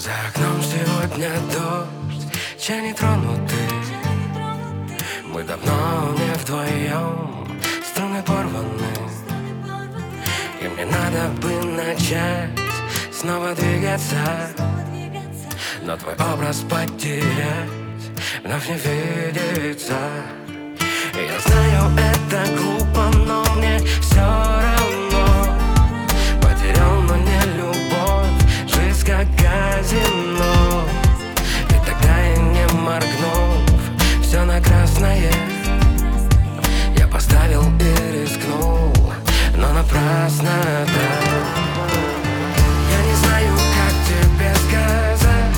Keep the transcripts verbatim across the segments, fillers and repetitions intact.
За окном сегодня дождь, чай не тронутый. Мы давно не вдвоем, струны порваны, и мне надо бы начать снова двигаться, но твой образ потерять вновь не видится. Я знаю, это глупо, но мне все равно. Потерял, но не любовь, жизнь как казино. И тогда я не моргнув, все на красное я поставил и рискнул, но напрасно, да. Я не знаю, как тебе сказать,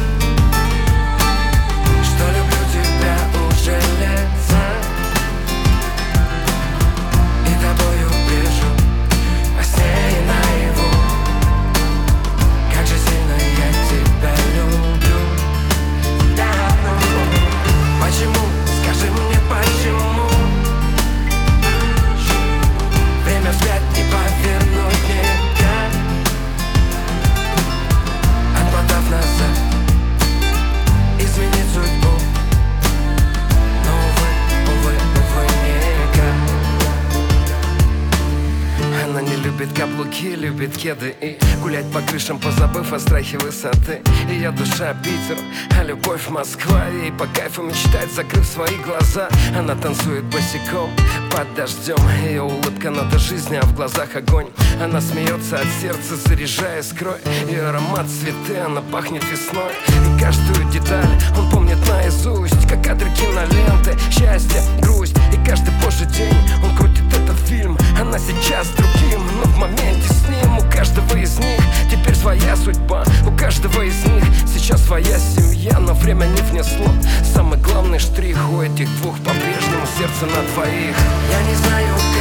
что люблю тебя уже лет за. И тобою ближе во сне и наяву. Как же сильно я тебя люблю. Да, ну, почему? Скажи мне, почему? Время вспять не повернуть никак, отмотав назад, изменить судьбу. Но, увы, увы, увы, никак. Она не любит каблуки, любит кеды и гулять по крышам, позабыв о страхе высоты. Ее душа Питер, а любовь Москва. Ей по кайфу мечтать, закрыв свои глаза. Она танцует босиком под дождем. Ее улыбка нота жизни, а в глазах огонь. Она смеется от сердца, заряжая искрой. Ее аромат цветы, она пахнет весной. И каждую деталь он помнит наизусть, как кадры киноленты, счастье, грусть. И каждый божий день он крутит этот фильм. Она сейчас с другим, но в моменте с ним. У каждого из них теперь своя судьба. У каждого из них сейчас своя семья. Но время не внесло самый главный штрих. У этих двух по-прежнему сердце на двоих. Я не знаю,